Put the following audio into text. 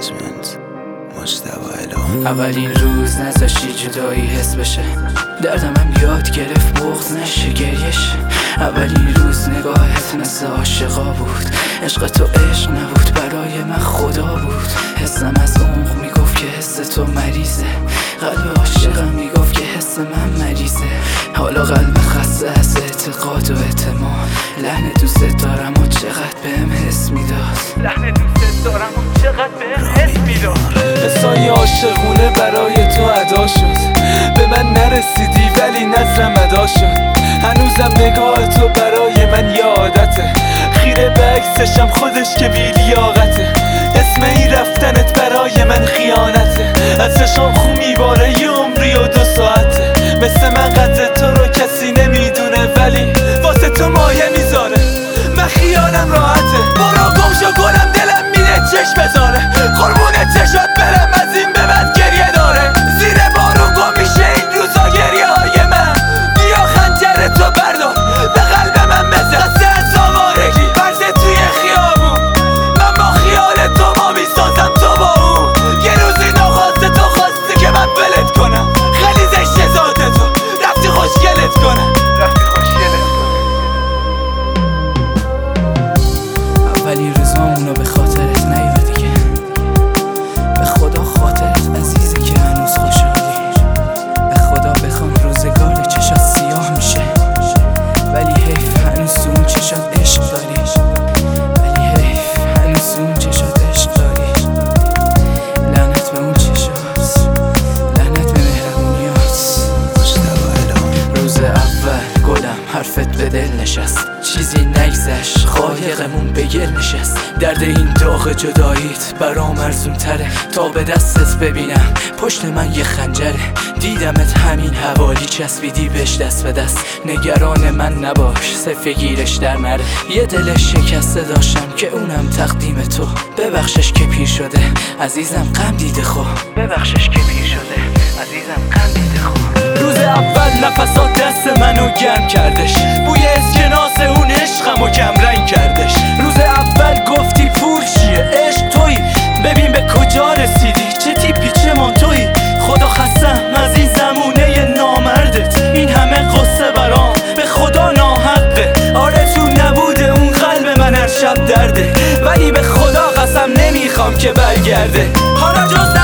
منیجمنت مجتبی الهام. اولین روز نذاشتی جدایی حس بشه، دردم هم یاد گرفت بغض نشه گریش. اولین روز نگاهت مثل عاشقا بود، عشق تو عشق نبود برای من خدا بود. حسم از عمق میگفت که حس تو مریضه، قلب عاشقم میگفت که حس من مریضه. حالا قلب خسته از اعتقاد و اعتماد، لحن دوست دارم و چقدر بهم حس میداد، لحن دوست دارم و چقدر بهم حس میداد. حسای عاشقونه برای تو ادا شد، به من نرسیدی ولی نظرم ادا شد. هنوزم نگاه تو برای من یه عادته، خیره به عکسشم خودش که بی لیاقته. اسم این رفتنت برای من خیانته، از چشام خون میباره یه عمری و 2 ساعته. مثل من قدر تو رو کسی نمیدونه ولی واسه تو مایه میذاره، من خیالم راحته. برو گم شو گلم، دلم میره چشم بذاره، قربون چشات برم از این به بعد گریه داره. زیر بارون گم میشه این روزا گریه های من، بیا خنجر تو بردار به قلب من بزن. خسته از آوارگی برده توی خیابون، من با خیال تو ما میسازم تو با اون. یه روزی نخواسته تو خواستی که من ولت کنم، خیلی زشت ذات تو رفتی خوشگلت کنم. اولین روزامونو به خاطرت نیار دیگه، به خدا خاطرت عزیزه که هنوز خوشحالی. به خدا بخوام روزگار چشات سیاه میشه، ولی حیف هنوز تو اون چشات عشق داری، ولی حیف هنوز تو اون چشات عشق داری. لعنت به اون چشات، لعنت به مهربونیات. مجتبی الهام. روز اول گلم حرفت به دل نشست، چیزی نگذشت قایقمون به گل نشست. درد این داغ جداییت برام ارزون تره تا به دستت ببینم پشت من یه خنجره. دیدمت همین حوالی چسبیدی بهش دست به دست، نگران من نباش سفگیرش در نره. یه دل شکسته داشتم که اونم تقدیم تو، ببخشش که پیر شده عزیزم غم دیده خو، ببخشش که پیر شده عزیزم غم دیده خو. روز اول نفسات دست منو گرم کردش، بوی اسکناس اون عشقمو کمرنگ کردش. روز اول گفتی پول چیه عشق تویی، ببین به کجا رسیدی چه تیپی چه مانتویی. خدا خستم از این زمونه نامردت، این همه قصه برام به خدا ناحقه. آره تو نبوده اون قلب من هر شب درده، ولی به خدا قسم نمیخوام که برگرده. حالا جز